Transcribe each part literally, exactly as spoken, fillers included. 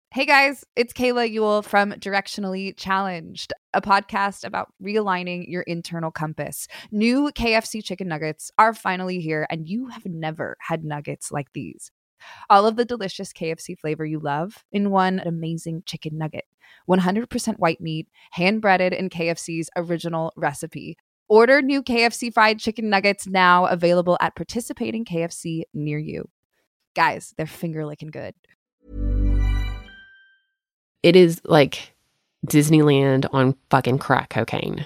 Hey guys, it's Kayla Ewell from Directionally Challenged, a podcast about realigning your internal compass. New K F C chicken nuggets are finally here, and you have never had nuggets like these. All of the delicious K F C flavor you love in one amazing chicken nugget. one hundred percent white meat, hand-breaded in K F C's original recipe. Order new K F C fried chicken nuggets now, available at participating K F C near you. Guys, they're finger-licking good. It is like Disneyland on fucking crack cocaine.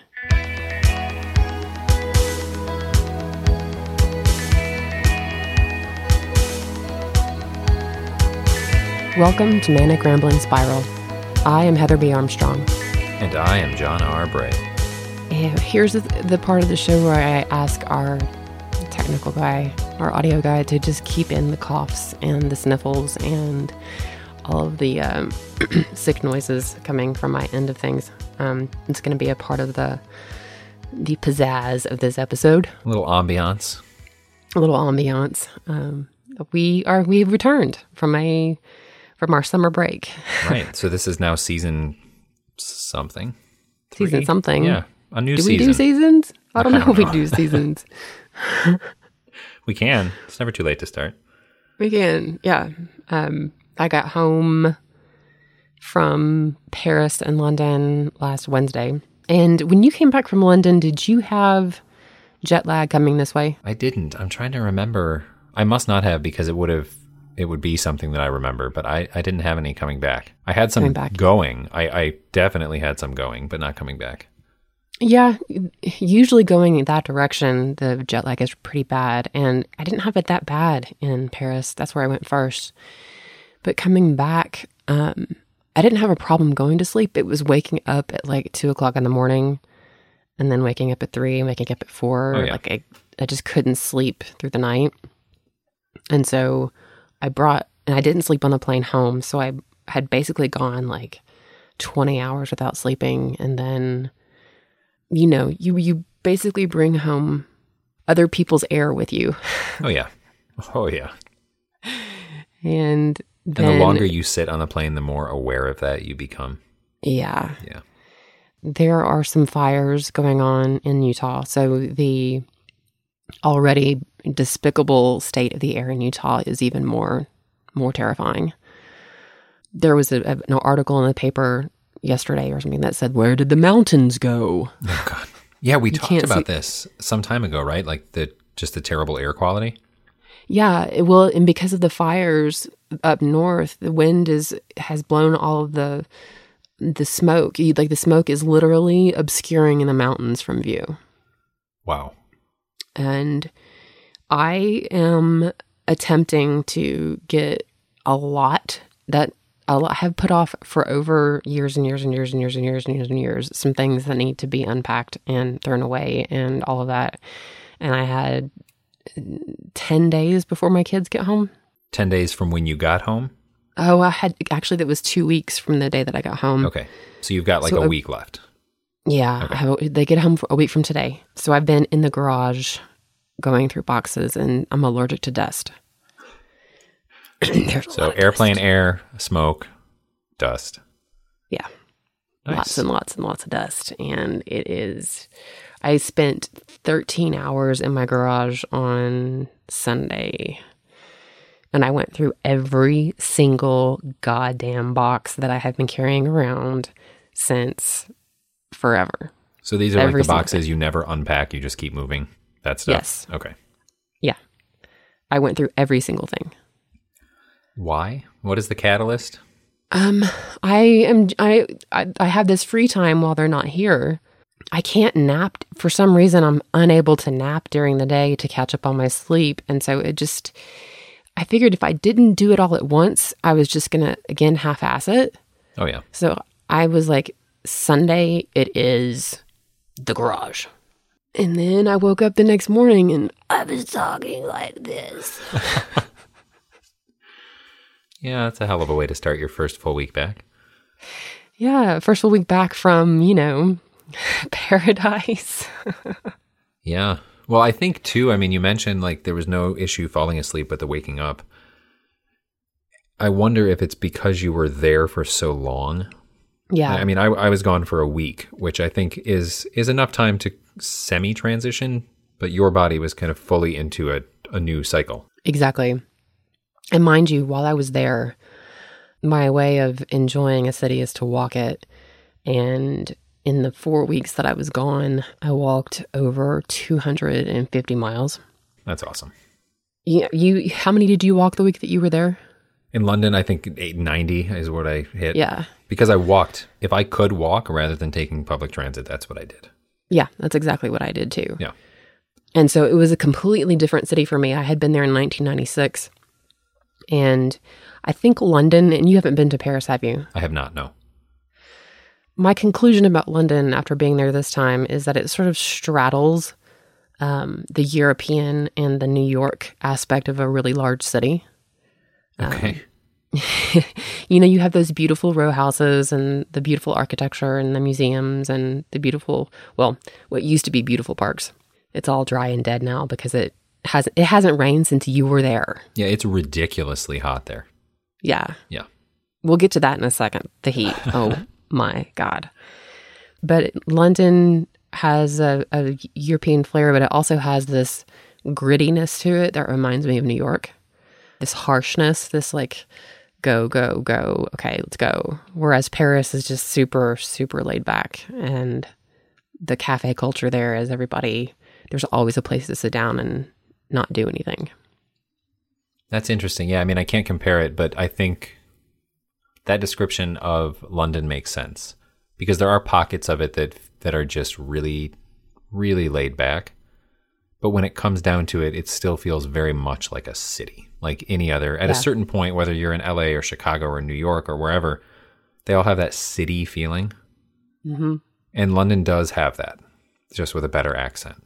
Welcome to Manic Rambling Spiral. I am Heather B. Armstrong. And I am John R. Bray. And here's the, the part of the show where I ask our technical guy, our audio guy, to just keep in the coughs and the sniffles and all of the um, sick noises coming from my end of things. Um, it's going to be a part of the the pizzazz of this episode. A little ambiance. A little ambiance. Um, we are we've returned from a from our summer break. Right. So this is now season something. Three? Season something. Yeah. A new do season. Do we do seasons? I don't I know don't if we know. do seasons. We can. It's never too late to start. We can. Yeah. Um, I got home from Paris and London last Wednesday. And when you came back from London, did you have jet lag coming this way? I didn't. I'm trying to remember. I must not have, because it would have it would be something that I remember, but I, I didn't have any coming back. I had some Coming back. going. I, I definitely had some going, but not coming back. Yeah, usually going in that direction, the jet lag is pretty bad. And I didn't have it that bad in Paris. That's where I went first. But coming back, um, I didn't have a problem going to sleep. It was waking up at like two o'clock in the morning and then waking up at three and waking up at four. Oh, yeah. Like I, I just couldn't sleep through the night. And so I brought, and I didn't sleep on the plane home. So I had basically gone like twenty hours without sleeping. And then, you know, you, you basically bring home other people's air with you. Oh, yeah. Oh, yeah. And then, And the longer you sit on the plane, the more aware of that you become. Yeah. Yeah. There are some fires going on in Utah. So the already despicable state of the air in Utah is even more more terrifying. There was a, a, an article in the paper yesterday or something that said, "Where did the mountains go?" Oh, God. Yeah, we You talked can't about see- this some time ago, right? Like the just the terrible air quality. Yeah, it- well, and because of the fires up north, the wind is has blown all of the the smoke. You- Like the smoke is literally obscuring the mountains from view. Wow. And I am attempting to get a lot that a lot have put off for over years and years and years and years and years and years and years. Some things that need to be unpacked and thrown away and all of that. And I had ten days before my kids get home. ten days from when you got home? Oh, I had actually that was two weeks from the day that I got home. Okay. So you've got like So, a uh, week left. Yeah, Okay. I have, they get home for a week from today. So I've been in the garage going through boxes, and I'm allergic to dust. There's a So lot of airplane dust. air, smoke, dust. Yeah. Nice. Lots and lots and lots of dust. And it is, I spent thirteen hours in my garage on Sunday. And I went through every single goddamn box that I have been carrying around since forever. So these are Every like the single boxes you never unpack, you just keep moving that stuff? Yes. Okay. Yeah. I went through every single thing. Why? What is the catalyst? Um, I am, I, I, I have this free time while they're not here. I can't nap. For some reason, I'm unable to nap during the day to catch up on my sleep. And so it just, I figured if I didn't do it all at once, I was just going to, again, half-ass it. Oh, yeah. So I was like, Sunday, it is the garage. And then I woke up the next morning and I was talking like this. Yeah, that's a hell of a way to start your first full week back. Yeah, first full week back from, you know, paradise. Yeah. Well, I think too, I mean, you mentioned like there was no issue falling asleep, but the waking up. I wonder if it's because you were there for so long. Yeah. I mean, I, I was gone for a week, which I think is is enough time to semi-transition, but your body was kind of fully into a, a new cycle. Exactly. And mind you, while I was there, my way of enjoying a city is to walk it. And in the four weeks that I was gone, I walked over two hundred fifty miles. That's awesome. You, you, how many did you walk the week that you were there? In London, I think eight ninety is what I hit. Yeah. Because I walked. If I could walk rather than taking public transit, that's what I did. Yeah, that's exactly what I did too. Yeah. And so it was a completely different city for me. I had been there in nineteen ninety-six. And I think London, and you haven't been to Paris, have you? I have not, no. My conclusion about London after being there this time is that it sort of straddles um, the European and the New York aspect of a really large city. Okay. Um, you know, you have those beautiful row houses and the beautiful architecture and the museums and the beautiful, well, what used to be beautiful parks. It's all dry and dead now because it hasn't, it hasn't rained since you were there. Yeah, it's ridiculously hot there. Yeah. Yeah. We'll get to that in a second. The heat. Oh my God. But London has a, a European flair, but it also has this grittiness to it that reminds me of New York. This harshness, this like, go, go, go. Okay, let's go. Whereas Paris is just super, super laid back. And the cafe culture there is everybody, there's always a place to sit down and not do anything. That's interesting. Yeah, I mean, I can't compare it, but I think that description of London makes sense because there are pockets of it that that are just really, really laid back. But when it comes down to it, it still feels very much like a city, like any other. At yeah. a certain point, whether you're in L A or Chicago or New York or wherever, they all have that city feeling. Mm-hmm. And London does have that, just with a better accent.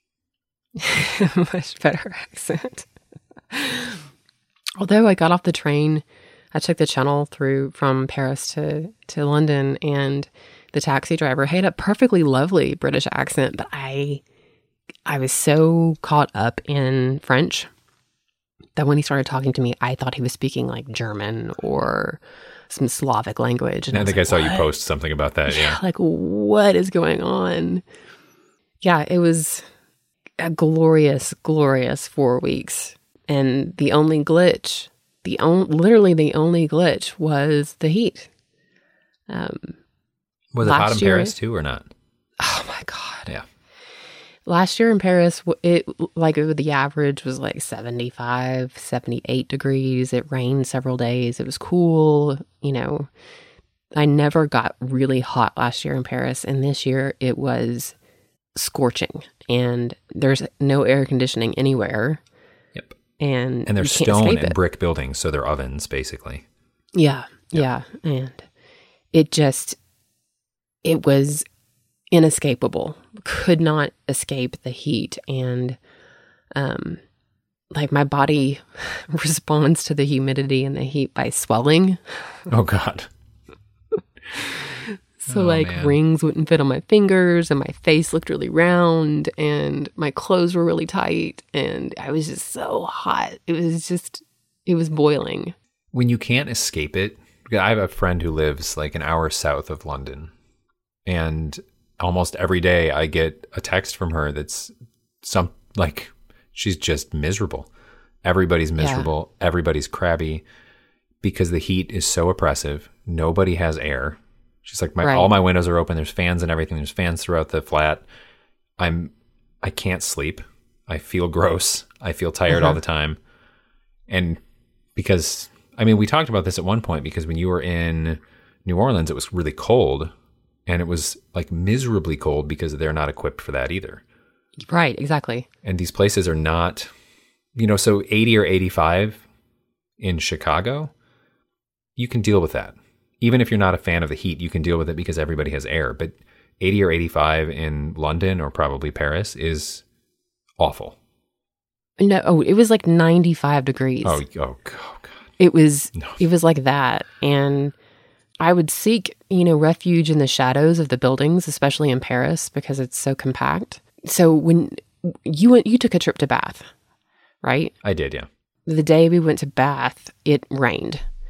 Much better accent. Although I got off the train, I took the channel through from Paris to, to London, and the taxi driver had a perfectly lovely British accent, but I I was so caught up in French that when he started talking to me, I thought he was speaking like German or some Slavic language. And I, I think like, I saw what? you post something about that. Yeah. yeah. Like, what is going on? Yeah, it was a glorious, glorious four weeks. And the only glitch, the on, literally the only glitch was the heat. Um, was it hot in year, Paris too or not? Oh my God. Yeah. Last year in Paris, it like it, the average was like seventy-five, seventy-eight degrees. It rained several days. It was cool. You know, I never got really hot last year in Paris. And this year it was scorching. And there's no air conditioning anywhere. Yep. And, and they're you can't stone escape and it. brick buildings, so they're ovens, basically. Yeah, yeah. And it just, it was inescapable. Could not escape the heat. And um, like my body responds to the humidity and the heat by swelling. Oh, God. So oh, like man. rings wouldn't fit on my fingers and my face looked really round and my clothes were really tight and I was just so hot. It was just, it was boiling. When you can't escape it, I have a friend who lives like an hour south of London, and almost every day I get a text from her that's some like she's just miserable. Everybody's miserable. Yeah. Everybody's crabby because the heat is so oppressive. Nobody has air. She's like, my, right. all my windows are open. There's fans and everything. There's fans throughout the flat. I'm, I can't sleep. I feel gross. I feel tired uh-huh. all the time. And because, I mean, we talked about this at one point because when you were in New Orleans, it was really cold and it was like miserably cold because they're not equipped for that either. Right. Exactly. And these places are not, you know, so eighty or eighty-five in Chicago, you can deal with that. Even if you're not a fan of the heat, you can deal with it because everybody has air. But eighty or eighty-five in London or probably Paris is awful. No, oh, it was like ninety-five degrees. Oh, oh, oh God. It was, no. it was like that. And I would seek, you know, refuge in the shadows of the buildings, especially in Paris, because it's so compact. So when you went, you took a trip to Bath, right? I did, yeah. The day we went to Bath, it rained.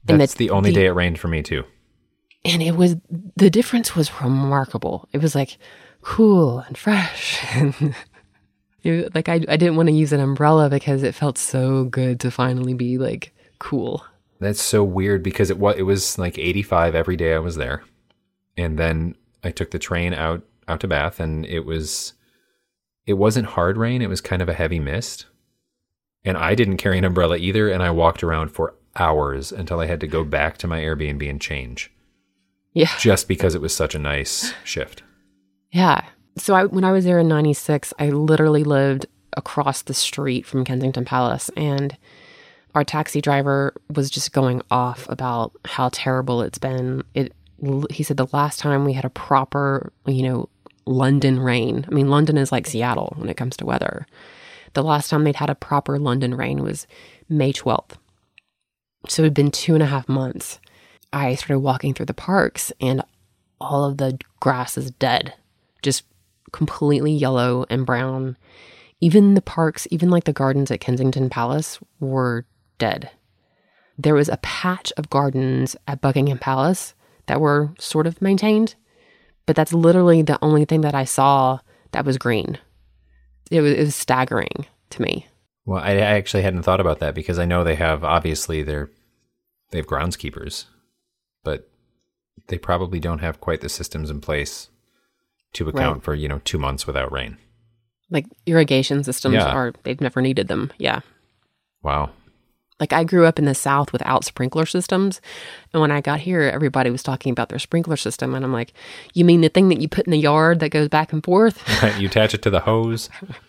That's and the only the, day it rained for me too. And it was, the difference was remarkable. It was like cool and fresh. And it, like I, I didn't want to use an umbrella because it felt so good to finally be like cool. That's so weird because it was, it was like eighty-five every day I was there. And then I took the train out, out to Bath, and it was, it wasn't hard rain. It was kind of a heavy mist. And I didn't carry an umbrella either. And I walked around for hours until I had to go back to my Airbnb and change. Yeah. Just because it was such a nice shift. Yeah. So I, when I was there in ninety-six, I literally lived across the street from Kensington Palace, and our taxi driver was just going off about how terrible it's been. It, he said the last time we had a proper, you know, London rain. I mean, London is like Seattle when it comes to weather. The last time they'd had a proper London rain was May twelfth. So it had been two and a half months. I started walking through the parks, and all of the grass is dead, just completely yellow and brown. Even the parks, even like the gardens at Kensington Palace were dead. There was a patch of gardens at Buckingham Palace that were sort of maintained, but that's literally the only thing that I saw that was green. It was, it was staggering to me. Well, I actually hadn't thought about that because I know they have, obviously, they're, they have groundskeepers, but they probably don't have quite the systems in place to account right. for, you know, two months without rain. Like irrigation systems yeah. are, they've never needed them. Yeah. Wow. Like I grew up in the South without sprinkler systems. And when I got here, everybody was talking about their sprinkler system. And I'm like, you mean the thing that you put in the yard that goes back and forth? You attach it to the hose.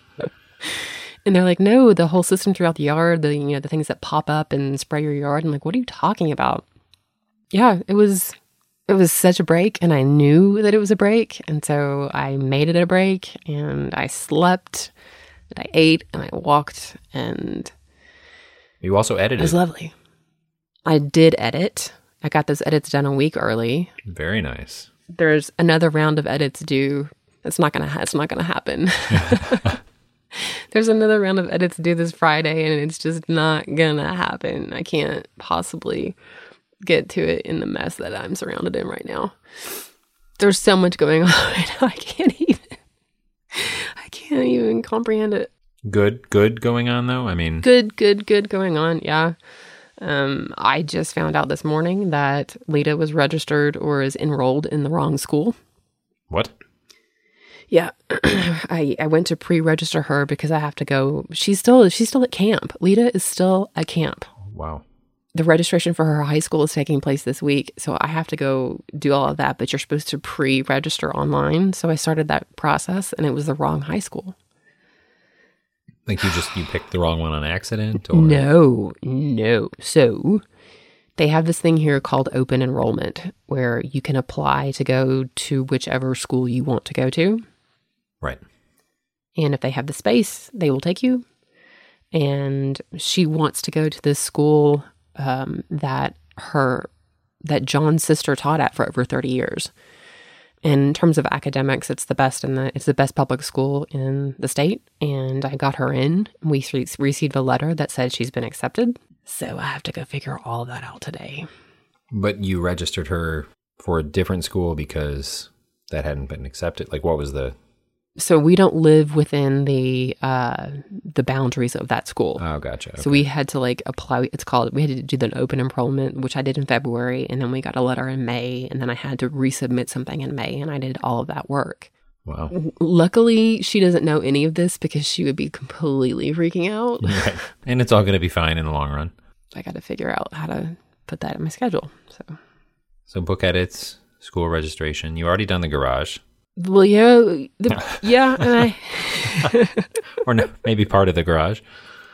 And they're like, no, the whole system throughout the yard, the, you know, the things that pop up and spray your yard. I'm like, what are you talking about? Yeah, it was, it was such a break. And I knew that it was a break. And so I made it a break, and I slept and I ate and I walked, and you also edited. It was lovely. I did edit. I got those edits done a week early. Very nice. There's another round of edits due. It's not gonna. Ha- it's not gonna happen. There's another round of edits due this Friday, and it's just not gonna happen. I can't possibly get to it in the mess that I'm surrounded in right now. There's so much going on. I can't even. I can't even comprehend it. Good, good going on though. I mean, good, good, good going on. Yeah. Um, I just found out this morning that Lita was registered or is enrolled in the wrong school. What? Yeah. I, I went to pre-register her because I have to go. She's still, she's still at camp. Lita is still at camp. Wow. The registration for her high school is taking place this week. So I have to go do all of that, but you're supposed to pre-register online. So I started that process, and it was the wrong high school. Like you just, you picked the wrong one on accident? Or? No, no. So they have this thing here called open enrollment, where you can apply to go to whichever school you want to go to. Right. And if they have the space, they will take you. And she wants to go to this school um, that her, that John's sister taught at for over thirty years. And in terms of academics, it's the best in the it's the best public school in the state. And I got her in. We re- received a letter that said she's been accepted. So I have to go figure all that out today. But you registered her for a different school because that hadn't been accepted. Like, what was the? So we don't live within the uh, the boundaries of that school. Oh, gotcha. Okay. So we had to like apply. It's called, we had to do the open enrollment, which I did in February. And then we got a letter in May. And then I had to resubmit something in May. And I did all of that work. Wow. Luckily, she doesn't know any of this because she would be completely freaking out. Right. And it's all going to be fine in the long run. I got to figure out how to put that in my schedule. So, so book edits, school registration. You already done the garage. Well, yeah, the, yeah, and I, or no, maybe part of the garage.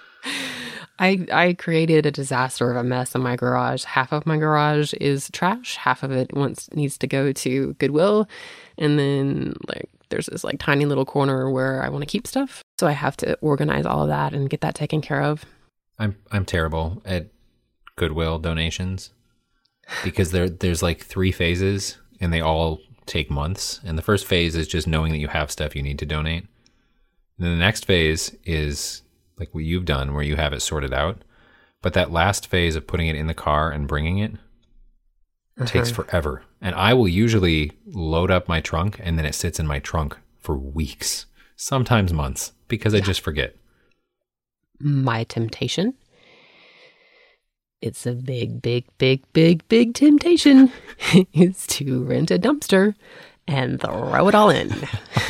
I I created a disaster of a mess in my garage. Half of my garage is trash. Half of it wants needs to go to Goodwill, and then like there's this like tiny little corner where I want to keep stuff. So I have to organize all of that and get that taken care of. I'm I'm terrible at Goodwill donations because there there's like three phases and they all take months. And the first phase is just knowing that you have stuff you need to donate. And then the next phase is like what you've done where you have it sorted out. But that last phase of putting it in the car and bringing it uh-huh. takes forever. And I will usually load up my trunk and then it sits in my trunk for weeks, sometimes months, because yeah. I just forget. My temptation. It's a big, big, big, big, big temptation is to rent a dumpster and throw it all in.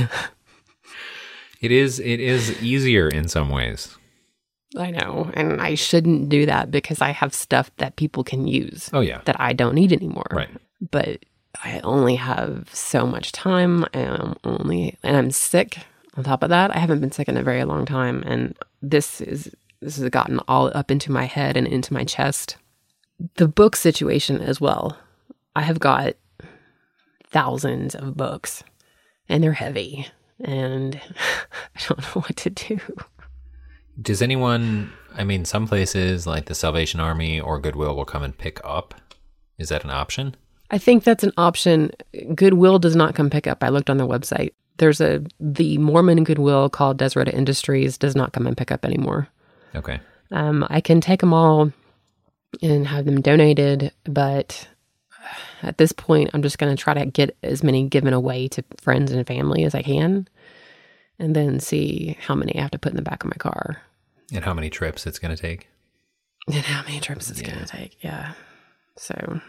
It is, it is easier in some ways. I know. And I shouldn't do that because I have stuff that people can use. Oh, yeah. That I don't need anymore. Right. But I only have so much time. I'm only, and I'm sick. On top of that, I haven't been sick in a very long time. And this is, this has gotten all up into my head and into my chest. The book situation as well. I have got thousands of books and they're heavy and I don't know what to do. Does anyone, I mean, some places like the Salvation Army or Goodwill will come and pick up. Is that an option? I think that's an option. Goodwill does not come pick up. I looked on their website. There's a, the Mormon Goodwill called Deseret Industries does not come and pick up anymore. Okay. Um, I can take them all and have them donated, but at this point, I'm just going to try to get as many given away to friends and family as I can, and then see how many I have to put in the back of my car. And how many trips it's going to take. And how many trips it's yeah. going to take, yeah. So,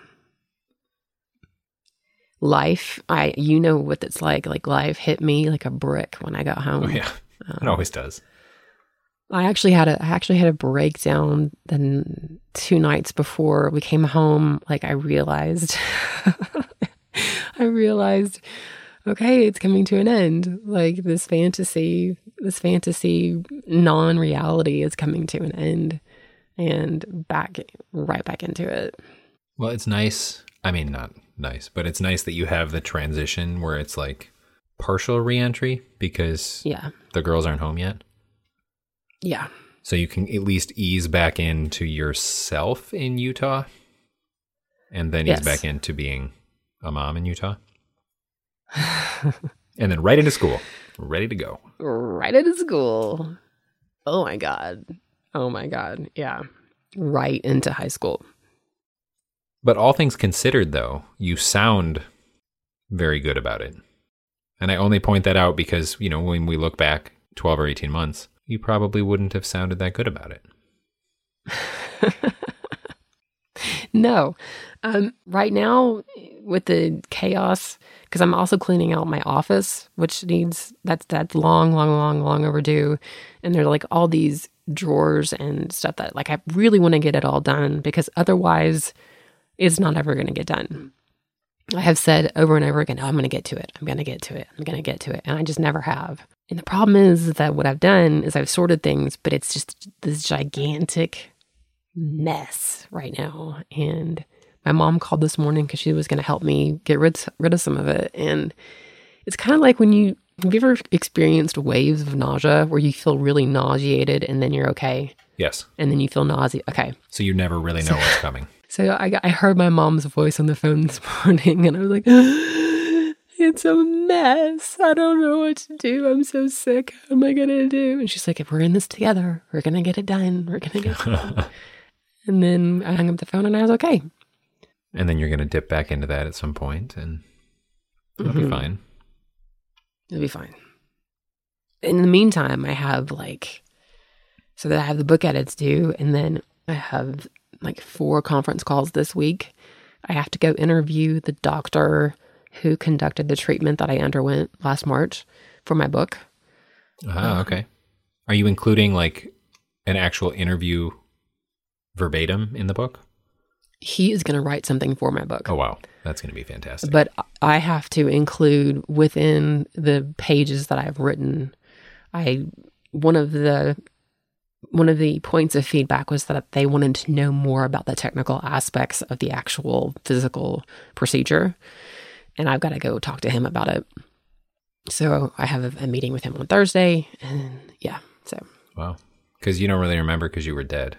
life, I you know what it's like. Like, life hit me like a brick when I got home. Oh, yeah. Um, it always does. I actually had a I actually had a breakdown then two nights before we came home. Like I realized, I realized, okay, it's coming to an end. Like this fantasy, this fantasy non-reality is coming to an end, and back right back into it. Well, it's nice. I mean, not nice, but it's nice that you have the transition where it's like partial reentry because yeah. the girls aren't home yet. Yeah. So you can at least ease back into yourself in Utah and then yes. ease back into being a mom in Utah. And then right into school, ready to go. Right into school. Oh my God. Oh my God. Yeah. Right into high school. But all things considered, though, you sound very good about it. And I only point that out because, you know, when we look back twelve or eighteen months, you probably wouldn't have sounded that good about it. No. Um, right now, with the chaos, because I'm also cleaning out my office, which needs, that's that's long, long, long, long overdue. And there's like all these drawers and stuff that like I really want to get it all done because otherwise it's not ever going to get done. I have said over and over again, oh, I'm going to get to it. I'm going to get to it. I'm going to get to it. And I just never have. And the problem is that what I've done is I've sorted things, but it's just this gigantic mess right now. And my mom called this morning because she was going to help me get rid, rid of some of it. And it's kind of like when you, have you ever experienced waves of nausea where you feel really nauseated and then you're okay? Yes. And then you feel nausea. Okay. So you never really know what's coming. So I, got, I heard my mom's voice on the phone this morning and I was like, it's a mess. I don't know what to do. I'm so sick. What am I going to do? And she's like, we're in this together. We're going to get it done. We're going to get it done. And then I hung up the phone and I was okay. And then you're going to dip back into that at some point and it'll mm-hmm. be fine. It'll be fine. In the meantime, I have like, so that I have the book edits due and then I have like four conference calls this week. I have to go interview the doctor who conducted the treatment that I underwent last March for my book. Ah, okay. Are you including like an actual interview verbatim in the book? He is going to write something for my book. Oh, wow. That's going to be fantastic. But I have to include within the pages that I've written, I, one of the One of the points of feedback was that they wanted to know more about the technical aspects of the actual physical procedure. And I've got to go talk to him about it. So I have a, a meeting with him on Thursday. And yeah, so. Wow. Because you don't really remember because you were dead.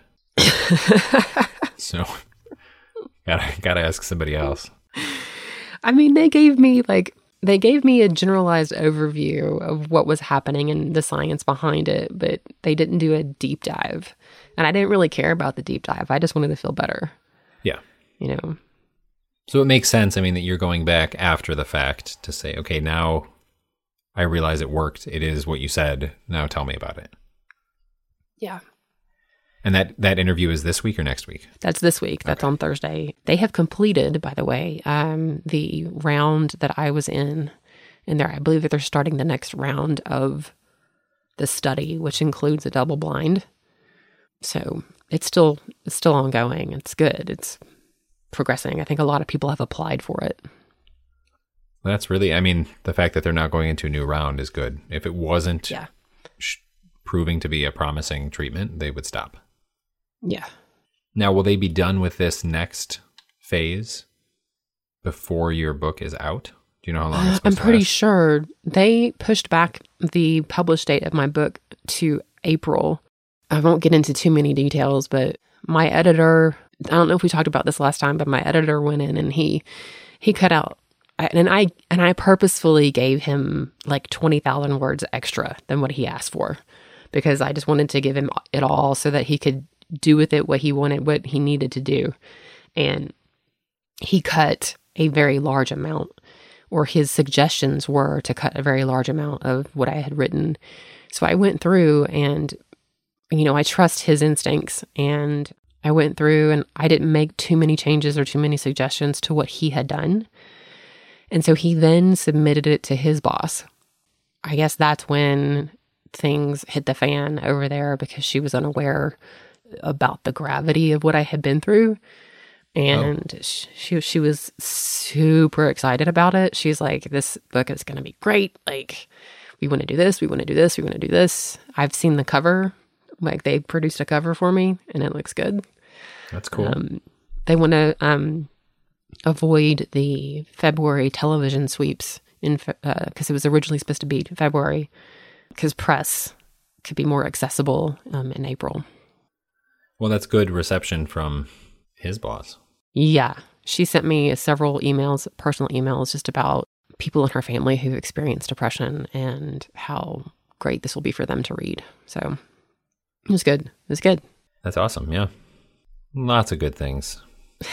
So gotta, gotta ask somebody else. I mean, they gave me like, They gave me a generalized overview of what was happening and the science behind it, but they didn't do a deep dive. And I didn't really care about the deep dive. I just wanted to feel better. Yeah. You know? So it makes sense, I mean, that you're going back after the fact to say, okay, now I realize it worked. It is what you said. Now tell me about it. Yeah. And that, that interview is this week or next week? That's this week. That's okay. On Thursday. They have completed, by the way, um, the round that I was in. And there, I believe that they're starting the next round of the study, which includes a double blind. So it's still it's still ongoing. It's good. It's progressing. I think a lot of people have applied for it. That's really, I mean, the fact that they're not going into a new round is good. If it wasn't yeah. sh- proving to be a promising treatment, they would stop. Yeah. Now, will they be done with this next phase before your book is out? Do you know how long it's supposed I'm to pretty last? sure they pushed back the published date of my book to April. I won't get into too many details, but my editor, I don't know if we talked about this last time, but my editor went in and he he cut out, and I and I purposefully gave him like twenty thousand words extra than what he asked for, because I just wanted to give him it all so that he could do with it what he wanted, what he needed to do. And he cut a very large amount, or his suggestions were to cut a very large amount of what I had written. So I went through and, you know, I trust his instincts, and I went through and I didn't make too many changes or too many suggestions to what he had done. And so he then submitted it to his boss. I guess that's when things hit the fan over there, because she was unaware about the gravity of what I had been through. And oh. she she was super excited about it. She's like, this book is going to be great. Like, we want to do this. We want to do this. We want to do this. I've seen the cover. Like, they produced a cover for me, and it looks good. That's cool. Um, they want to um, avoid the February television sweeps in because uh, it was originally supposed to be February, because press could be more accessible um, in April. Well, that's good reception from his boss. Yeah. She sent me several emails, personal emails, just about people in her family who experienced depression and how great this will be for them to read. So it was good. It was good. That's awesome. Yeah. Lots of good things.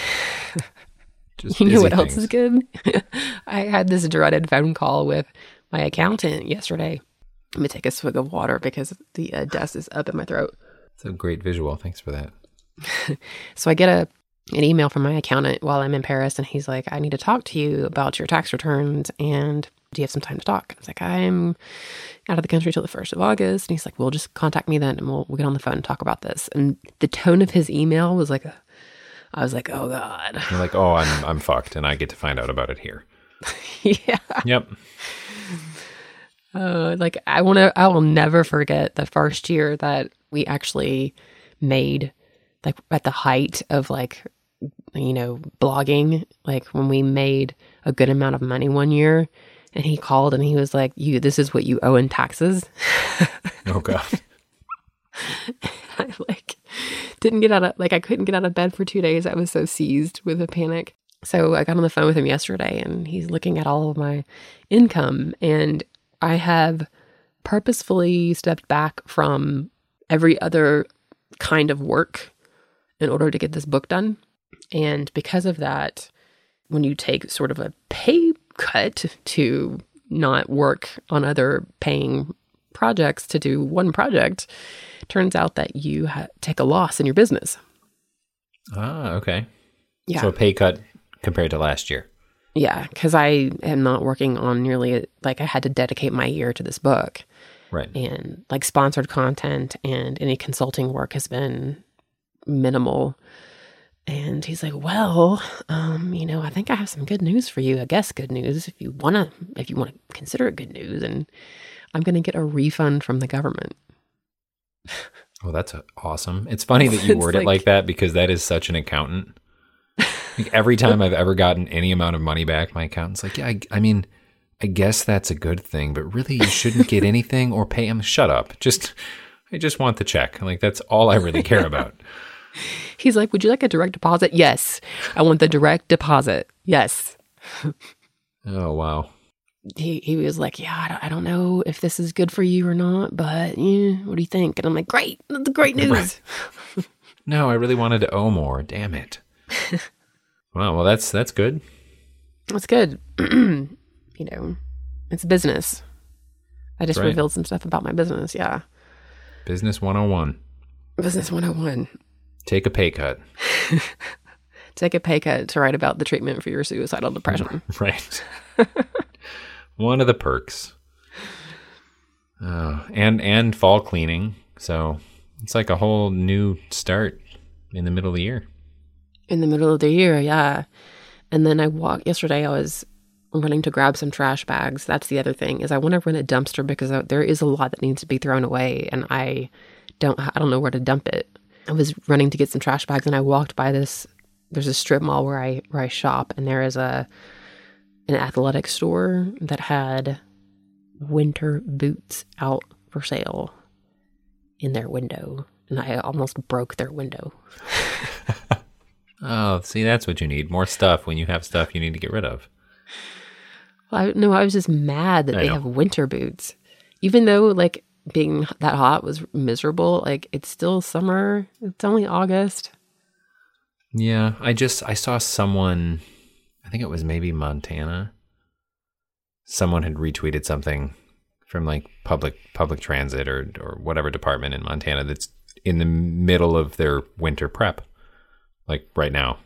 Just you know what things. else is good? I had this dreaded phone call with my accountant yesterday. Let me take a swig of water because the uh, dust is up in my throat. It's a great visual. Thanks for that. So I get a an email from my accountant while I'm in Paris, and he's like, I need to talk to you about your tax returns, and do you have some time to talk? I was like, I'm out of the country till the first of August. And he's like, well, just contact me then, and we'll, we'll get on the phone and talk about this. And the tone of his email was like, a, I was like, oh God. You're like, oh, I'm I'm fucked, and I get to find out about it here. Yeah. Yep. Uh, like, I want to, I will never forget the first year that we actually made, like, at the height of, like, you know, blogging, like when we made a good amount of money one year, and he called and he was like, you, this is what you owe in taxes. Oh God. I like didn't get out of, like, I couldn't get out of bed for two days. I was so seized with a panic. So I got on the phone with him yesterday, and he's looking at all of my income, and I have purposefully stepped back from every other kind of work in order to get this book done. And because of that, when you take sort of a pay cut to not work on other paying projects to do one project, it turns out that you ha- take a loss in your business. Ah, okay. Yeah. So a pay cut compared to last year. Yeah, because I am not working on nearly, like, I had to dedicate my year to this book. Right. And, like, sponsored content and any consulting work has been minimal. And he's like, well, um, you know, I think I have some good news for you. I guess good news if you want to, if you want to consider it good news. And I'm going to get a refund from the government. Oh, that's awesome. It's funny that you word like, it like that, because that is such an accountant. Like, every time I've ever gotten any amount of money back, my accountant's like, yeah, I, I mean, I guess that's a good thing, but really you shouldn't get anything or pay him. Shut up. Just, I just want the check. Like, that's all I really care about. He's like, would you like a direct deposit? Yes. I want the direct deposit. Yes. Oh, wow. he, he was like, yeah, I don't, I don't know if this is good for you or not, but yeah, what do you think? And I'm like, great. That's great news. No, I really wanted to owe more. Damn it. Wow. Well, that's, that's good. That's good. You know, it's business. I just Right. revealed some stuff about my business. Yeah. Business one oh one. Business one oh one. Take a pay cut. Take a pay cut to write about the treatment for your suicidal depression. Right. One of the perks. Oh, and and fall cleaning. So it's like a whole new start in the middle of the year. In the middle of the year, yeah. And then I walked, yesterday I was running to grab some trash bags. That's the other thing, is I want to rent a dumpster because there is a lot that needs to be thrown away, and I don't, I don't know where to dump it. I was running to get some trash bags, and I walked by this, there's a strip mall where I, where I shop, and there is a, an athletic store that had winter boots out for sale in their window. And I almost broke their window. Oh, see, that's what you need. More stuff when you have stuff you need to get rid of. I no, I was just mad that I they know. have winter boots. Even though, like, being that hot was miserable, like, it's still summer. It's only August. Yeah, I just, I saw someone, I think it was maybe Montana. Someone had retweeted something from like public public transit or or whatever department in Montana that's in the middle of their winter prep, like right now,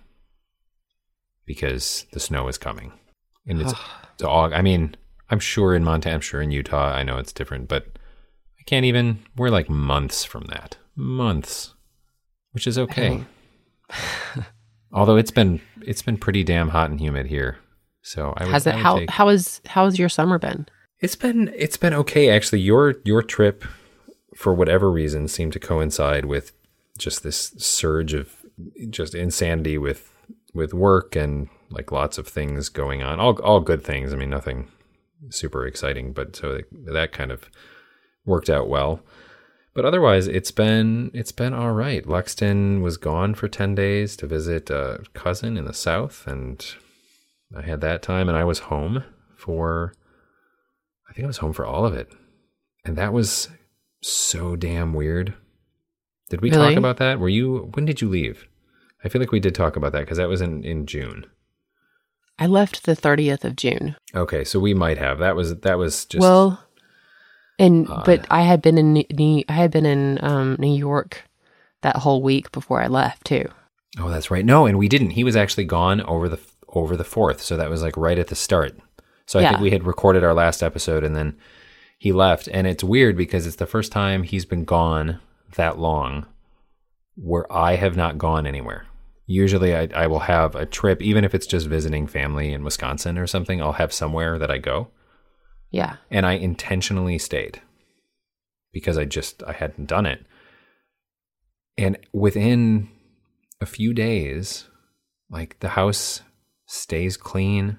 because the snow is coming. And it's, it's all, I mean, I'm sure in Montana, I'm sure in Utah, I know it's different, but I can't even, we're like months from that. Months. Which is okay. Although it's been, it's been pretty damn hot and humid here. So I would, Has it, I would how, take, how is, how has your summer been? it's been, it's been okay. Actually, your, your trip, for whatever reason, seemed to coincide with just this surge of just insanity with, with work and like lots of things going on, all, all good things. I mean, nothing super exciting, but so that kind of worked out well. But otherwise, it's been, it's been all right. Luxton was gone for ten days to visit a cousin in the South, and I had that time, and I was home for, I think I was home for all of it. And that was so damn weird. Did we Really? talk about that? Were you, when did you leave? I feel like we did talk about that because that was in, in June. I left the thirtieth of June. Okay, so we might have. That was, that was just, Well, and, odd. but I had been in, New, I had been in um, New York that whole week before I left too. oh, that's right. No, and we didn't. He was actually gone over the, over the fourth. So that was like right at the start. So I Yeah. think we had recorded our last episode and then he left. And it's weird because it's the first time he's been gone that long where I have not gone anywhere. Usually I, I will have a trip, even if it's just visiting family in Wisconsin or something, I'll have somewhere that I go. Yeah. And I intentionally stayed because I just, I hadn't done it. And within a few days, like the house stays clean.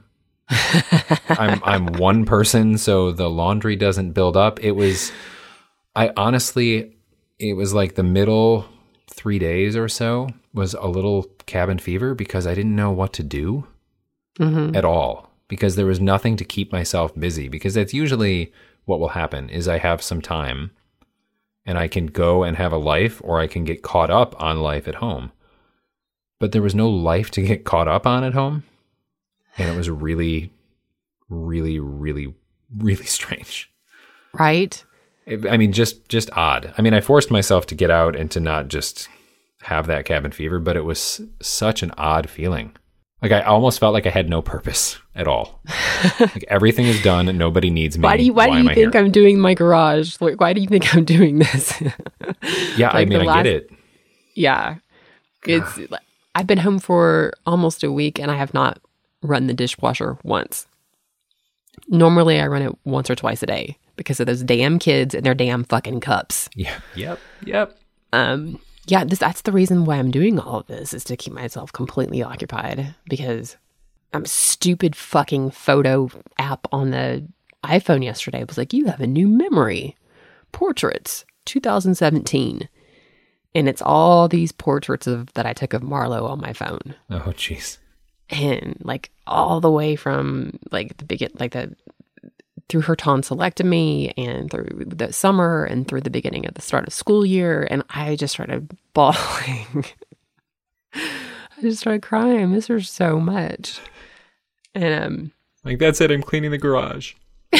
I'm I'm one person, so the laundry doesn't build up. It was, I honestly, it was like the middle three days or so was a little cabin fever because I didn't know what to do Mm-hmm. at all because there was nothing to keep myself busy, because that's usually what will happen is I have some time and I can go and have a life, or I can get caught up on life at home. But there was no life to get caught up on at home. And it was really, really, really, really strange. Right? It- I mean, just, just odd. I mean, I forced myself to get out and to not just have that cabin fever, but it was such an odd feeling. Like I almost felt like I had no purpose at all. Like everything is done and nobody needs me. Why do you, why do am you I think here? I'm doing my garage? Like, why do you think I'm doing this? Yeah, I like mean, the I last- get it. Yeah. It's, I've been home for almost a week and I have not run the dishwasher once. Normally I run it once or twice a day because of those damn kids and their damn fucking cups. Yeah. Yep. Yep. Um, yeah, this, that's the reason why I'm doing all of this, is to keep myself completely occupied, because I'm stupid fucking photo app on the iPhone yesterday was like, you have a new memory. Portraits, two thousand seventeen. And it's all these portraits of that I took of Marlo on my phone. Oh, jeez. And like all the way from like the begin, like the through her tonsillectomy and through the summer and through the beginning of the start of school year. And I just started bawling. I just started crying. I miss her so much. And um, like, that's it. I'm cleaning the garage.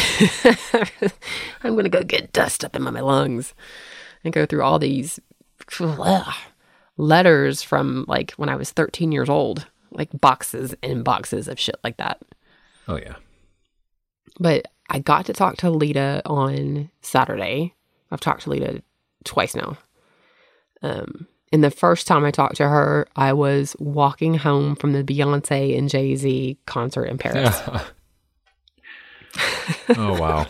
I'm going to go get dust up in my lungs and go through all these ugh, letters from like when I was thirteen years old, like boxes and boxes of shit like that. Oh, yeah. But I got to talk to Lita on Saturday. I've talked to Lita twice now. Um, and the first time I talked to her, I was walking home from the Beyonce and Jay-Z concert in Paris. Oh, wow.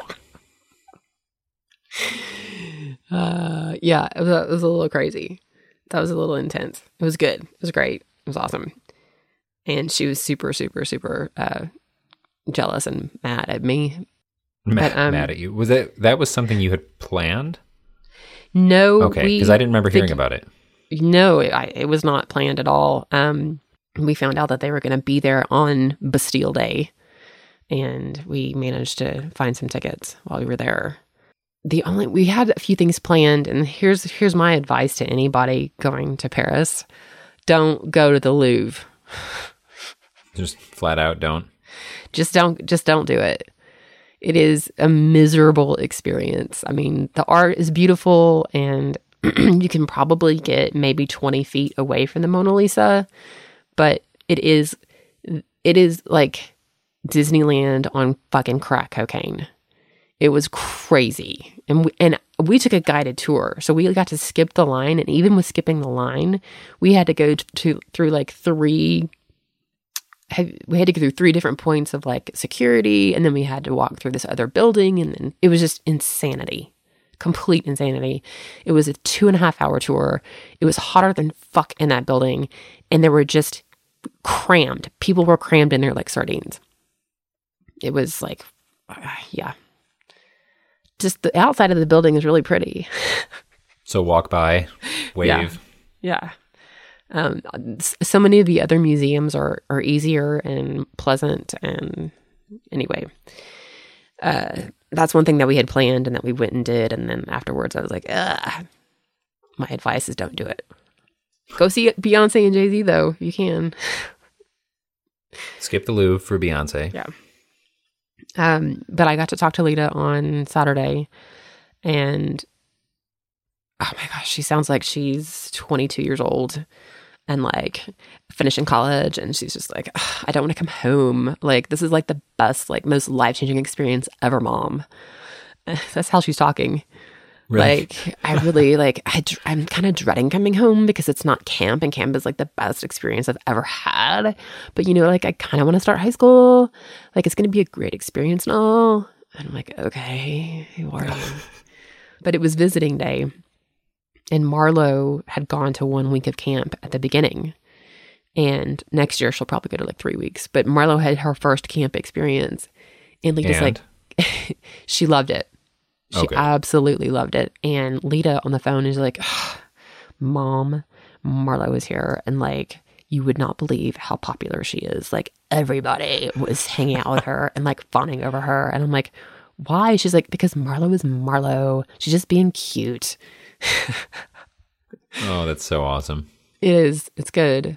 uh, yeah, it was, a, it was a little crazy. That was a little intense. It was good. It was great. It was awesome. And she was super, super, super uh, jealous and mad at me. Mad, but, um, mad at you. Was that that was something you had planned? No. Okay, because I didn't remember hearing think, about it. No, it, I, it was not planned at all. Um, we found out that they were going to be there on Bastille Day. And we managed to find some tickets while we were there. The only we had a few things planned, and here's here's my advice to anybody going to Paris: don't go to the Louvre. Just flat out don't. Just don't. Just don't do it. It is a miserable experience. I mean, the art is beautiful, and you can probably get maybe twenty feet away from the Mona Lisa, but it is it is like Disneyland on fucking crack cocaine. It was crazy. And we, and we took a guided tour. So we got to skip the line. And even with skipping the line, we had to go to, to through like three, we had to go through three different points of like security. And then we had to walk through this other building. And then it was just insanity. Complete insanity. It was a two and a half hour tour. It was hotter than fuck in that building. And there were just crammed. People were crammed in there like sardines. It was like, uh, yeah. Just the outside of the building is really pretty. So walk by, wave. Yeah. yeah. Um, so many of the other museums are, are easier and pleasant. And anyway, uh, that's one thing that we had planned and that we went and did. And then afterwards I was like, ugh. My advice is don't do it. Go see Beyonce and Jay-Z though. You can. Skip the Louvre for Beyonce. Yeah. Um, but I got to talk to Lita on Saturday, and oh my gosh, she sounds like she's twenty-two years old and like finishing college, and she's just like, I don't want to come home. Like, this is like the best, like most life-changing experience ever, Mom. That's how she's talking. Really? Like, I really, like, I, I'm kind of dreading coming home because it's not camp, and camp is, like, the best experience I've ever had. But, you know, like, I kind of want to start high school. Like, it's going to be a great experience now. And I'm like, okay, who are you? But it was visiting day, and Marlo had gone to one week of camp at the beginning. And next year, she'll probably go to, like, three weeks. But Marlo had her first camp experience. And, like, just, like, she loved it. She okay. absolutely loved it. And Lita on the phone is like, Mom, Marlo is here. And like, you would not believe how popular she is. Like, everybody was hanging out with her and like fawning over her. And I'm like, why? She's like, because Marlo is Marlo. She's just being cute. Oh, that's so awesome. It is. It's good.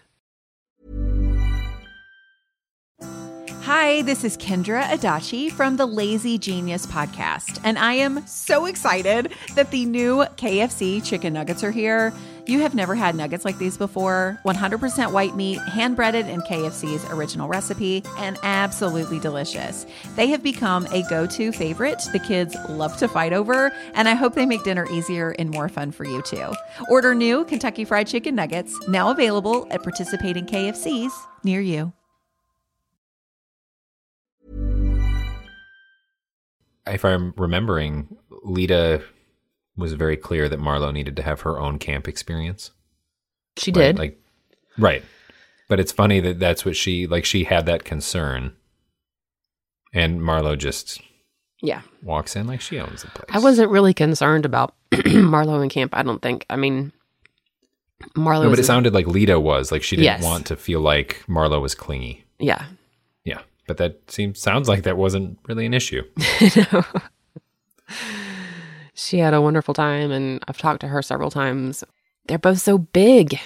Hi, this is Kendra Adachi from the Lazy Genius podcast, and I am so excited that the new K F C chicken nuggets are here. You have never had nuggets like these before. one hundred percent white meat, hand-breaded in K F C's original recipe, and absolutely delicious. They have become a go-to favorite the kids love to fight over, and I hope they make dinner easier and more fun for you too. Order new Kentucky Fried Chicken nuggets, now available at participating K F Cs near you. If I'm remembering, Lita was very clear that Marlo needed to have her own camp experience. She right? did. Like, right. But it's funny that that's what she, like, she had that concern. And Marlo just yeah walks in like she owns the place. I wasn't really concerned about Marlo in camp, I don't think. I mean, Marlo No, but it a, sounded like Lita was. Like, she didn't yes. want to feel like Marlo was clingy. Yeah. Yeah. But that seems sounds like that wasn't really an issue. No. She had a wonderful time, and I've talked to her several times. They're both so big.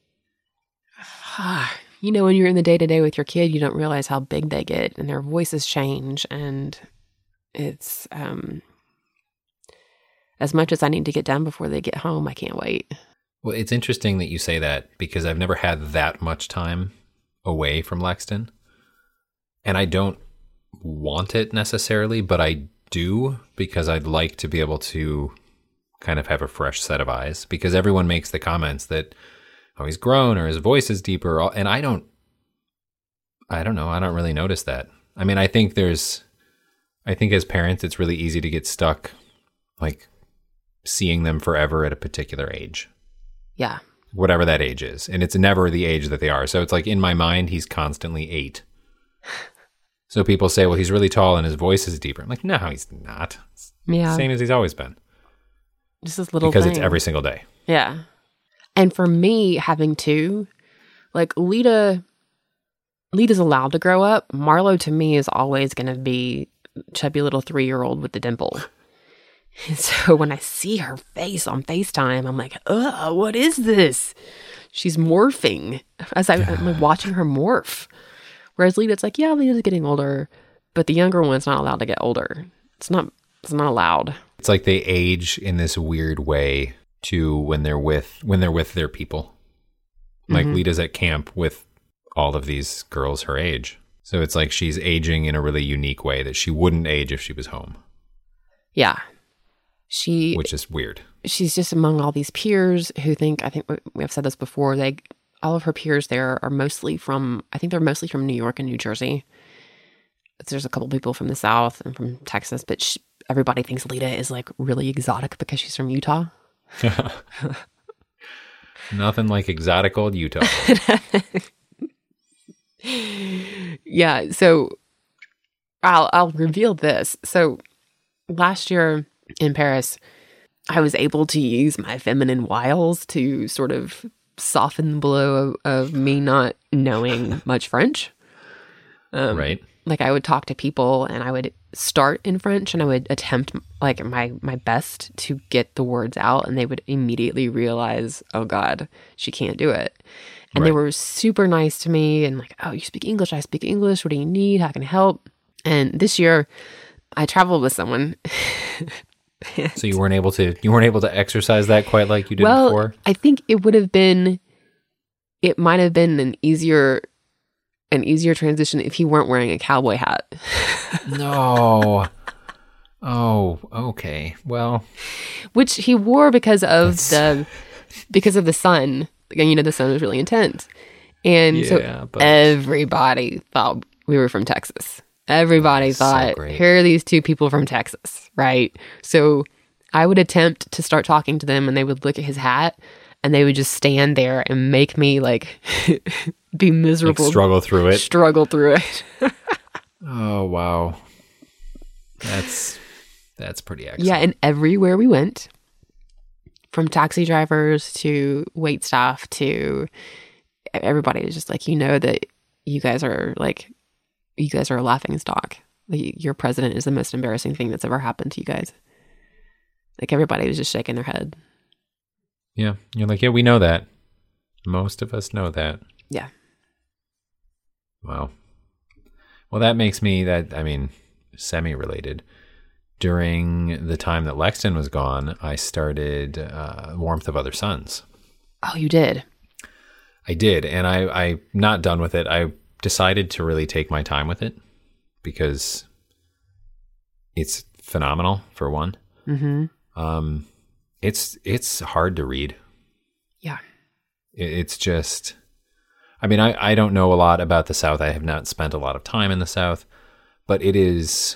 You know, when you're in the day-to-day with your kid, you don't realize how big they get, and their voices change, and it's, um, as much as I need to get done before they get home, I can't wait. Well, it's interesting that you say that, because I've never had that much time away from Lexton, and I don't want it necessarily, but I do, because I'd like to be able to kind of have a fresh set of eyes, because everyone makes the comments that, oh, he's grown, or his voice is deeper, and I don't, I don't know, I don't really notice that. I mean, I think there's, I think as parents, it's really easy to get stuck, like, seeing them forever at a particular age. Yeah. Whatever that age is. And it's never the age that they are. So it's like, in my mind, he's constantly eight. So people say, well, he's really tall and his voice is deeper. I'm like, no, he's not. It's Yeah. the same as he's always been. Just this little Because thing. it's every single day. Yeah. And for me, having two, like Lita, Lita's allowed to grow up. Marlo, to me, is always going to be chubby little three-year-old with the dimple. And so when I see her face on FaceTime, I'm like, ugh, what is this? She's morphing as I, I'm like watching her morph. Whereas Lita, it's like, yeah, Lita's getting older, but the younger one's not allowed to get older. It's not, it's not allowed. It's like they age in this weird way to when they're with when they're with their people. Like Mhm. Lita's at camp with all of these girls her age. So it's like she's aging in a really unique way that she wouldn't age if she was home, Yeah. She, which is weird. she's just among all these peers who think, I think we have said this before, they, all of her peers there are mostly from, I think they're mostly from New York and New Jersey. There's a couple people from the South and from Texas, but she, everybody thinks Lita is like really exotic because she's from Utah. Nothing like exotic old Utah. Yeah, so I'll I'll reveal this. So last year in Paris, I was able to use my feminine wiles to sort of soften the blow of, of me not knowing much French. Um, Right. Like I would talk to people and I would start in French and I would attempt like my my best to get the words out, and they would immediately realize, oh God, she can't do it. And they Right. were super nice to me and like, oh, you speak English, I speak English. What do you need? How can I help? And this year I traveled with someone. So you weren't able to you weren't able to exercise that quite like you did well, before? I think it would have been, it might have been an easier, an easier transition if he weren't wearing a cowboy hat. No. Oh, okay. Well, Which he wore because of That's- the, because of the sun. And you know, the sun was really intense. And yeah, so but everybody thought we were from Texas. Everybody So thought, great. here are these two people from Texas, right? So I would attempt to start talking to them and they would look at his hat and they would just stand there and make me like be like, miserable, struggle through it. struggle through it. Oh, wow. That's that's pretty excellent. Yeah, and everywhere we went, from taxi drivers to wait staff to everybody was just like, you know that you guys are like, you guys are a laughing stock. Like, your president is the most embarrassing thing that's ever happened to you guys. Like everybody was just shaking their head. Yeah. You're like, yeah, we know that. Most of us know that. Yeah. Wow. Well, that makes me that, I mean, semi-related. During the time that Lexton was gone, I started uh, Warmth of Other Suns. Oh, you did? I did, and I, I'm not done with it. I decided to really take my time with it because it's phenomenal, for one. Mm-hmm. Um, it's it's hard to read. Yeah. It, it's just, I mean, I, I don't know a lot about the South. I have not spent a lot of time in the South, but it is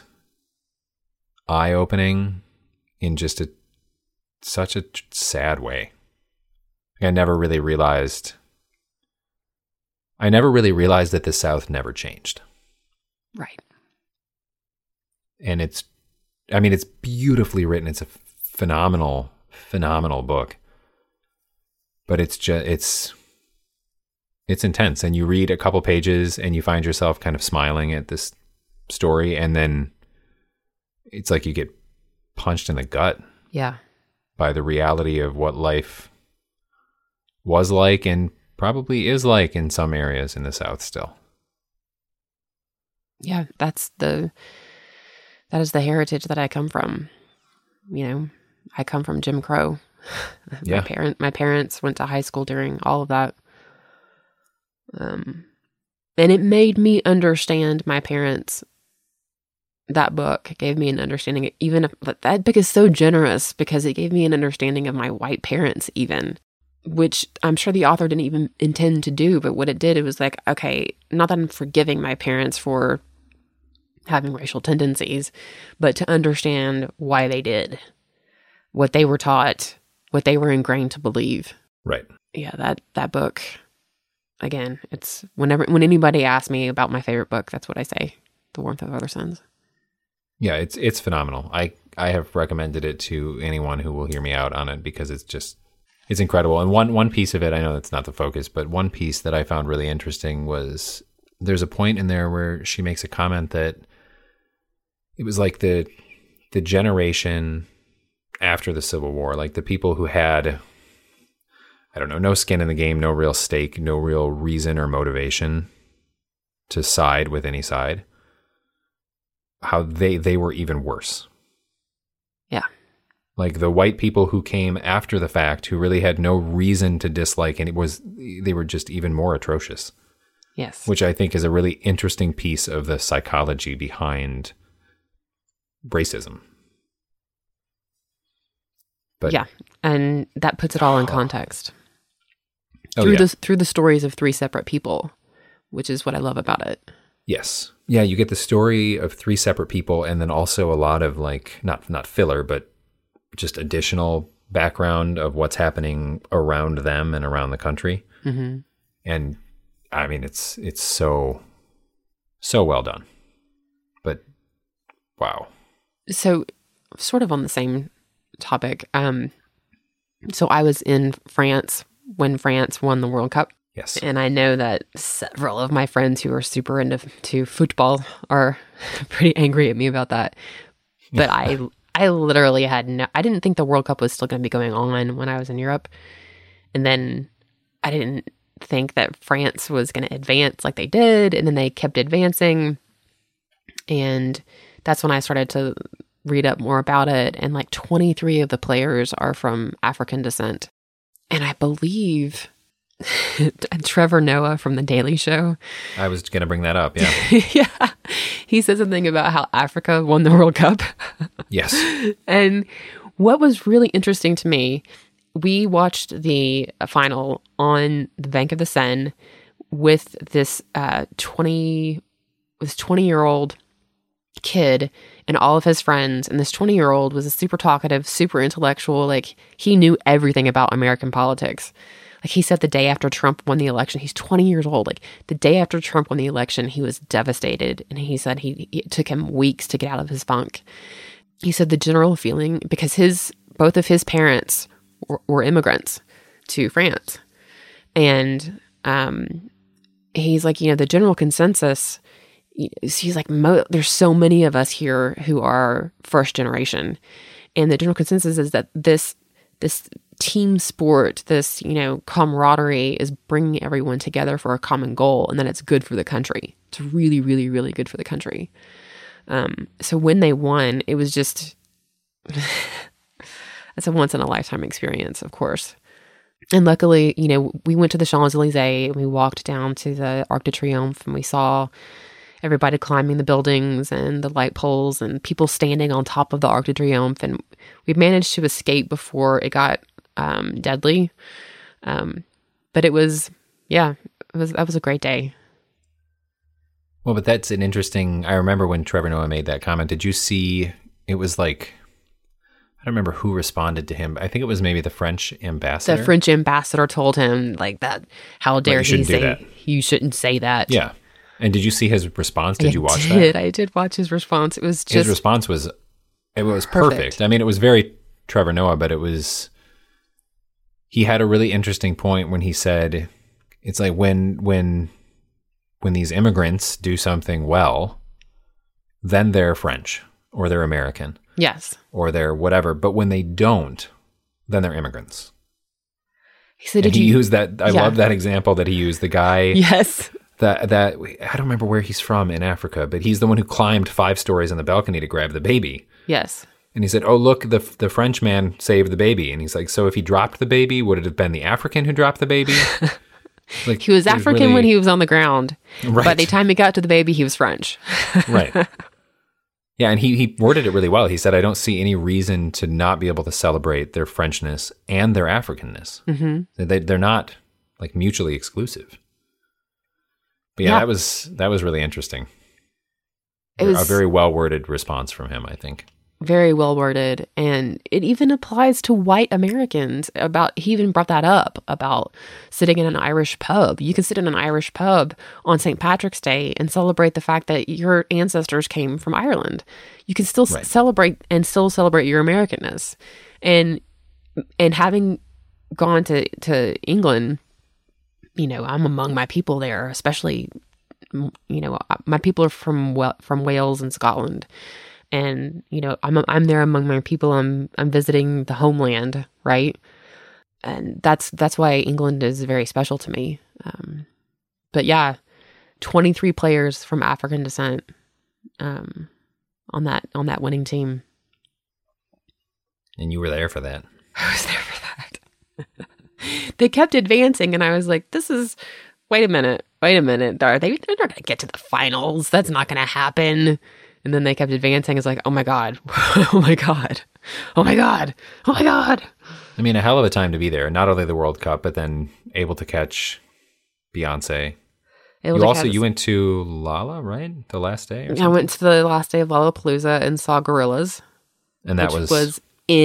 eye-opening in just a such a sad way. I never really realized. I never really realized that the South never changed. Right. And it's, I mean, it's beautifully written. It's a phenomenal, phenomenal book. But it's just, it's, It's intense. And you read a couple pages and you find yourself kind of smiling at this story. And then it's like you get punched in the gut. Yeah. By the reality of what life was like and probably is like in some areas in the South still. Yeah, that's the, that is the heritage that I come from. You know, I come from Jim Crow. Yeah. My parent, my parents went to high school during all of that. Um, and it made me understand my parents. That book gave me an understanding, even if that book is so generous because it gave me an understanding of my white parents, even, which I'm sure the author didn't even intend to do. But what it did, it was like, okay, not that I'm forgiving my parents for having racial tendencies, but to understand why they did, what they were taught, what they were ingrained to believe. Right. Yeah, that, that book, again, it's whenever, when anybody asks me about my favorite book, that's what I say, The Warmth of Other Suns. Yeah, it's it's phenomenal. I, I have recommended it to anyone who will hear me out on it because it's just, it's incredible. And one, one piece of it, I know that's not the focus, but one piece that I found really interesting was there's a point in there where she makes a comment that it was like the the generation after the Civil War, like the people who had, I don't know, no skin in the game, no real stake, no real reason or motivation to side with any side, how they, they were even worse. Yeah. Like the white people who came after the fact, who really had no reason to dislike, and it was, they were just even more atrocious. Yes. Which I think is a really interesting piece of the psychology behind racism. But yeah, and that puts it all in context. Oh, through yeah. the through the stories of three separate people, which is what I love about it. Yes. Yeah, you get the story of three separate people and then also a lot of like not not filler, but just additional background of what's happening around them and around the country. Mm-hmm. And I mean, it's it's so so well done. But wow. So, sort of on the same topic. Um, so I was in France when France won the World Cup. Yes. And I know that several of my friends who are super into to football are pretty angry at me about that. But I I literally had no, I didn't think the World Cup was still going to be going on when I was in Europe. And then I didn't think that France was going to advance like they did. And then they kept advancing. And that's when I started to read up more about it. And like twenty-three of the players are from African descent. And I believe Trevor Noah from The Daily Show. I was going to bring that up, yeah. Yeah. He said something about how Africa won the World Cup. Yes. And what was really interesting to me, we watched the final on the bank of the Seine with this uh, twenty, this twenty-year-old kid and all of his friends, and this twenty-year-old was a super talkative, super intellectual, like he knew everything about American politics. Like he said the day after Trump won the election, he's twenty years old, like the day after Trump won the election, he was devastated, and he said he it took him weeks to get out of his funk. He said the general feeling, because his both of his parents were, were immigrants to France, and um, he's like, you know, the general consensus, he's like, Mo, there's so many of us here who are first generation, and the general consensus is that this this team sport, this, you know, camaraderie is bringing everyone together for a common goal, and that it's good for the country. It's really, really, really good for the country. Um, so when they won, it was just, it's a once in a lifetime experience, of course. And luckily, you know, we went to the Champs-Elysees and we walked down to the Arc de Triomphe, and we saw everybody climbing the buildings and the light poles and people standing on top of the Arc de Triomphe. And we managed to escape before it got um, deadly. Um, but it was, yeah, it was, that was a great day. Well, but that's an interesting, I remember when Trevor Noah made that comment, did you see, it was like, I don't remember who responded to him. I think it was maybe the French ambassador. The French ambassador told him like that, how dare like, he say, that. You shouldn't say that. Yeah. And did you see his response? Did I you watch did. that? I did watch his response. It was just... His response was, it was perfect. perfect. I mean, it was very Trevor Noah, but it was, he had a really interesting point when he said, it's like when when when these immigrants do something well, then they're French or they're American. Yes. Or they're whatever. But when they don't, then they're immigrants. He said, and did he you use that? I yeah. love that example that he used. The guy, yes, that that I don't remember where he's from in Africa, but he's the one who climbed five stories on the balcony to grab the baby. Yes. And he said, "Oh, look, the the French man saved the baby." And he's like, "So if he dropped the baby, would it have been the African who dropped the baby?" Like, he was African really, when he was on the ground. right. By the time he got to the baby, he was French. Right. Yeah, and he, he worded it really well. He said, I don't see any reason to not be able to celebrate their Frenchness and their Africanness. Mm-hmm. They, they're not like mutually exclusive. But yeah, yeah. that was that was really interesting. It was a very well-worded response from him, I think. Very well worded. And it even applies to white Americans. About he even brought that up about sitting in an Irish pub. You can sit in an Irish pub on Saint Patrick's Day and celebrate the fact that your ancestors came from Ireland. You can still right. celebrate and still celebrate your Americanness. And and having gone to, to England, you know, I'm among my people there, especially, you know, my people are from from Wales and Scotland. And, you know, I'm I'm there among my people. I'm I'm visiting the homeland, right? And that's that's why England is very special to me. Um, but yeah, twenty-three players from African descent um, on that on that winning team. And you were there for that. I was there for that. They kept advancing, and I was like, "This is wait a minute, wait a minute. Are they? They're not going to get to the finals. That's not going to happen." And then they kept advancing. It's like, oh my God, oh my God, oh my God, oh my God. I mean, a hell of a time to be there. Not only the World Cup, but then able to catch Beyonce. Able you also, catch... you went to Lala, right? The last day? Or something? I went to the last day of Lollapalooza and saw Gorillaz. And that which was... was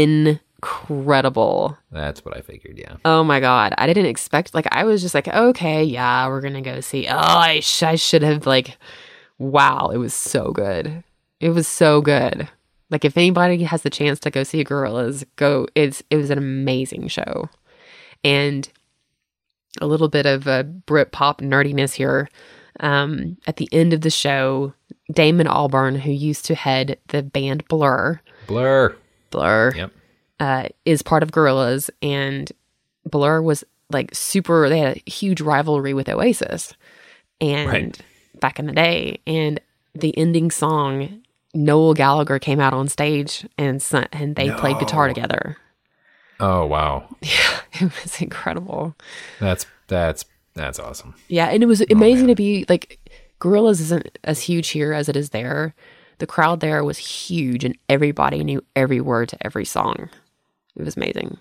incredible. That's what I figured, yeah. Oh my God. I didn't expect, like, I was just like, okay, yeah, we're going to go see. Oh, I, sh- I should have, like, wow, it was so good. It was so good. Like, if anybody has the chance to go see Gorillaz, go. It's it was an amazing show. And a little bit of a Brit pop nerdiness here. Um, at the end of the show, Damon Albarn, who used to head the band Blur, Blur, Blur, yep, uh, is part of Gorillaz, and Blur was like super. They had a huge rivalry with Oasis, and right. back in the day, and the ending song, Noel Gallagher came out on stage and and they no. played guitar together. Oh wow! Yeah, it was incredible. That's that's that's awesome. Yeah, and it was amazing oh, to be like, Gorillaz isn't as huge here as it is there. The crowd there was huge, and everybody knew every word to every song. It was amazing.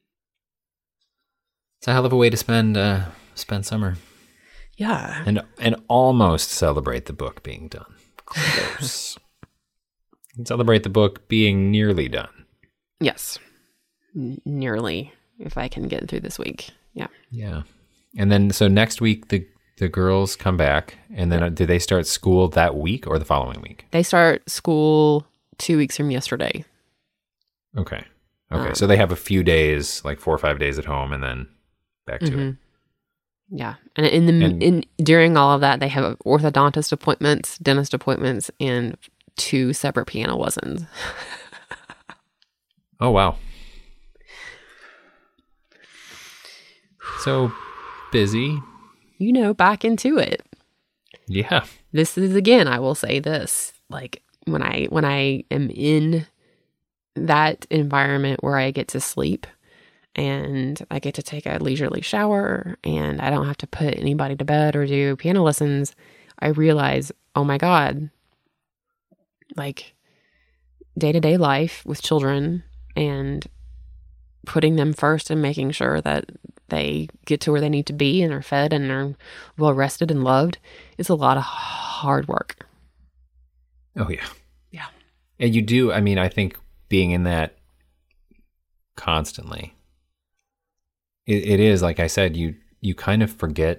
It's a hell of a way to spend uh, spend summer. Yeah, and and almost celebrate the book being done. Close. Celebrate the book being nearly done. Yes. N- nearly, if I can get through this week. Yeah. Yeah. And then, so next week, the, the girls come back, and then yeah. do they start school that week or the following week? They start school two weeks from yesterday. Okay. Okay. Um, so they have a few days, like four or five days at home, and then back to mm-hmm. it. Yeah. And in the and, in during all of that, they have orthodontist appointments, dentist appointments, and two separate piano lessons. Oh, wow. So busy. You know, back into it. Yeah. This is, again, I will say this, like when I when I am in that environment where I get to sleep, and I get to take a leisurely shower, and I don't have to put anybody to bed or do piano lessons, I realize, oh my God, like day-to-day life with children and putting them first and making sure that they get to where they need to be and are fed and are well rested and loved is a lot of hard work. Oh, yeah. Yeah. And you do, I mean, I think being in that constantly, It, it is, like I said, you you kind of forget,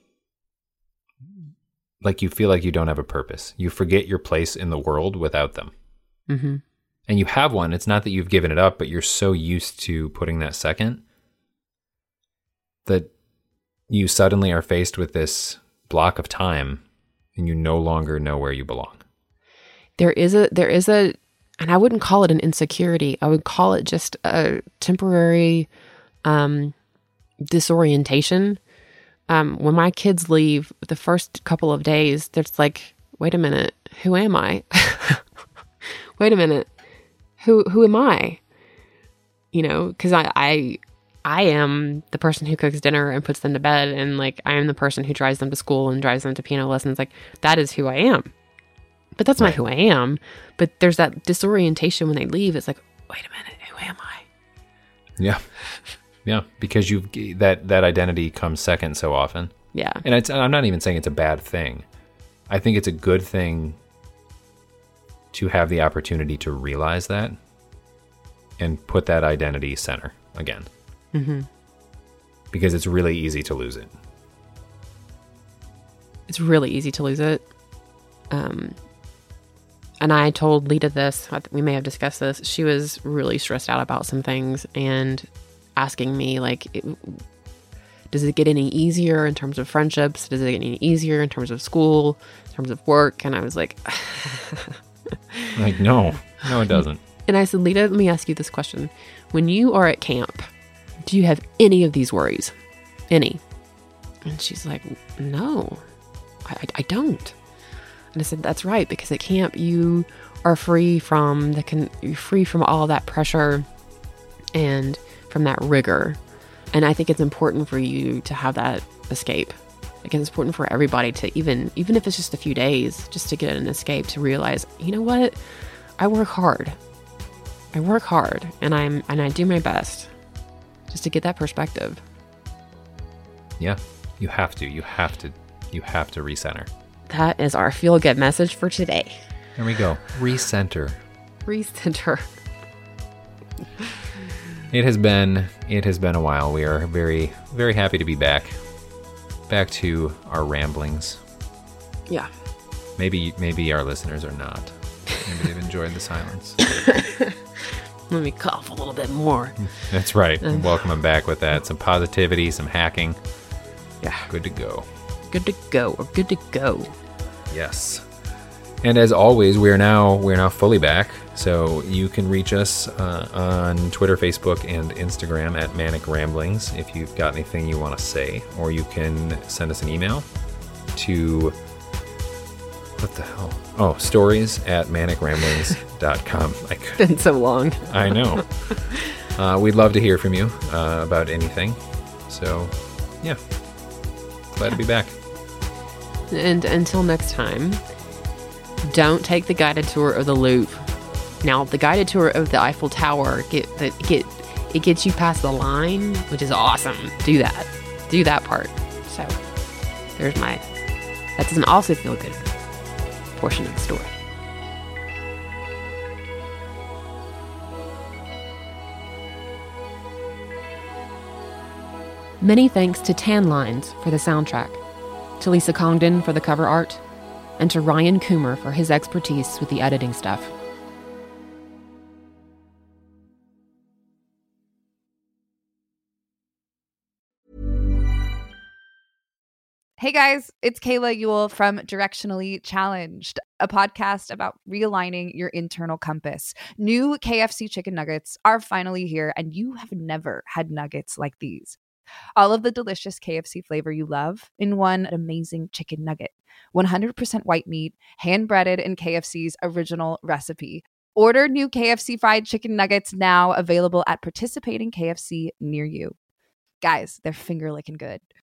like you feel like you don't have a purpose. You forget your place in the world without them. Mm-hmm. And you have one. It's not that you've given it up, but you're so used to putting that second that you suddenly are faced with this block of time and you no longer know where you belong. There is a, there is a, and I wouldn't call it an insecurity. I would call it just a temporary um, disorientation. Um, when my kids leave, the first couple of days, there's like, wait a minute, who am I? Wait a minute, who who am I? You know, because I, I I am the person who cooks dinner and puts them to bed, and like I am the person who drives them to school and drives them to piano lessons. Like that is who I am. But that's not Right. who I am. But there's that disorientation when they leave. It's like, wait a minute, who am I? Yeah. Yeah, because you've that that identity comes second so often. Yeah. And it's, I'm not even saying it's a bad thing. I think it's a good thing to have the opportunity to realize that and put that identity center again. Mm-hmm. Because it's really easy to lose it. It's really easy to lose it. Um, and I told Lita this, I th- we may have discussed this. She was really stressed out about some things and asking me, like, it, does it get any easier in terms of friendships? Does it get any easier in terms of school, in terms of work? And I was like, Like, no, no, it doesn't. and I said, Lita, let me ask you this question. When you are at camp, do you have any of these worries? Any? And she's like, no, I, I, I don't. And I said, that's right, because at camp you are free from the con- you're free from all that pressure and from that rigor. And I think it's important for you to have that escape. Like it's important for everybody to even even if it's just a few days, just to get an escape, to realize, you know what? I work hard. I work hard and I'm and I do my best just to get that perspective. Yeah, you have to. You have to. You have to recenter. That is our feel good message for today. There we go. Recenter. Recenter. It has been it has been a while. We are very very happy to be back. Back to our ramblings. Yeah. Maybe maybe our listeners are not. Maybe they've enjoyed the silence. Let me cough a little bit more. That's right. Welcome them back with that. Some positivity, some hacking. Yeah. Good to go. Good to go. We're good to go. Yes. And as always, we are now we are now fully back. So you can reach us uh, on Twitter, Facebook, and Instagram at Manic Ramblings if you've got anything you want to say, or you can send us an email to what the hell? Oh, stories at manic ramblings dot com. I could, Been so long. I know. Uh, we'd love to hear from you uh, about anything. So, yeah, glad to be back. And until next time, don't take the guided tour of the Louvre. Now, the guided tour of the Eiffel Tower, get the get it gets you past the line, which is awesome. Do that. Do that part. So, there's my, that doesn't also feel good portion of the story. Many thanks to Tan Lines for the soundtrack, to Lisa Congdon for the cover art, and to Ryan Coomer for his expertise with the editing stuff. Hey guys, it's Kayla Ewell from Directionally Challenged, a podcast about realigning your internal compass. New K F C chicken nuggets are finally here, and you have never had nuggets like these. All of the delicious K F C flavor you love in one amazing chicken nugget. one hundred percent white meat, hand-breaded in K F C's original recipe. Order new K F C fried chicken nuggets now, available at participating K F C near you. Guys, they're finger-licking good.